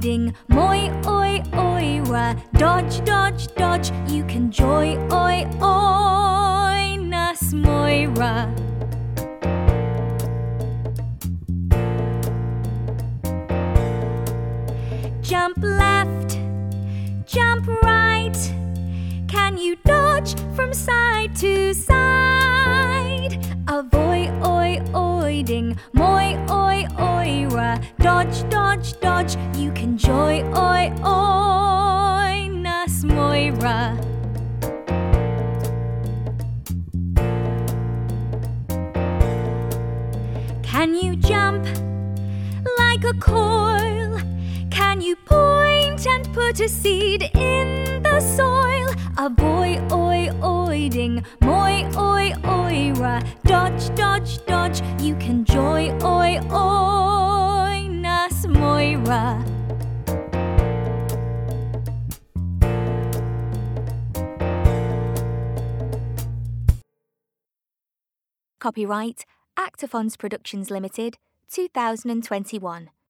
ding, moi, oi, oira. Dodge, dodge, dodge, you can joy, oi, oi, nas Moira. Jump left, jump right. Can you dodge from side to side? Avoy, oi, oi, ding, moi, oi, oira. Dodge, dodge, dodge, you can joy, oi, oi, nas Moira. Can you jump like a coil? Can you point and put a seed in the soil? Avoy, oi, oi, ding, moi, oi, oira. Dodge, dodge, dodge, you can joy, oi, oi, nas Moira. Copyright Actaphons Productions Limited, 2021.